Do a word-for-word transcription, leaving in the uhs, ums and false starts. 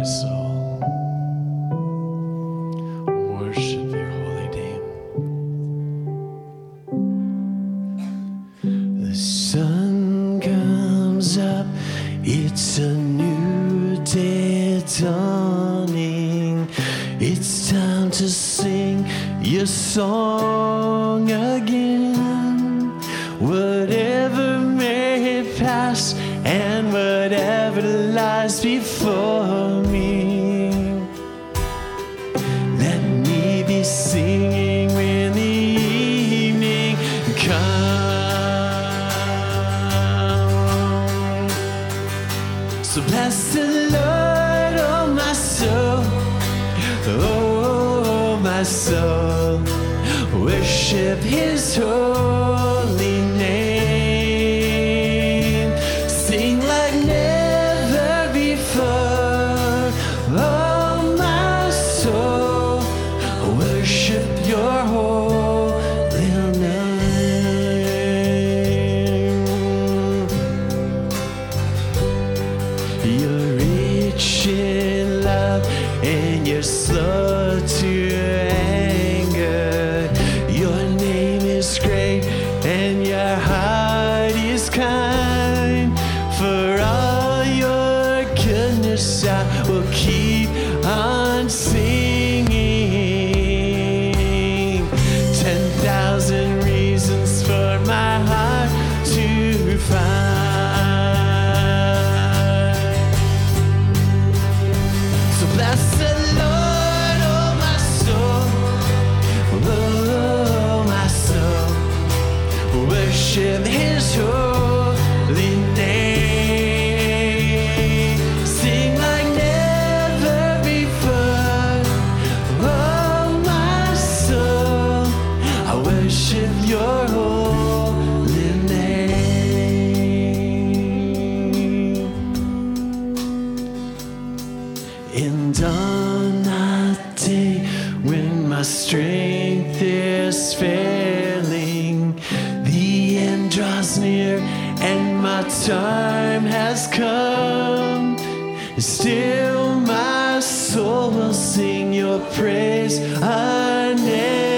my soul. Worship your holy name. The sun comes up, it's a new day dawning. It's time to sing your song again. Whatever may pass and whatever lies before me, let me be singing when the evening comes. So bless the Lord, oh my soul, oh my soul, worship his holy name. Sing like never before, oh my soul, worship your holy name. You're rich in love and you're slow to anger. Your name is great and your heart is kind. For all your goodness I will keep on singing. Ten thousand reasons for my heart to find. So bless the Lord, oh my soul, oh my soul, worship his holy name. Sing like never before, oh my soul, I worship your holy name. And on that day when my strength is failing, the end draws near and my time has come, still my soul will sing your praise unending.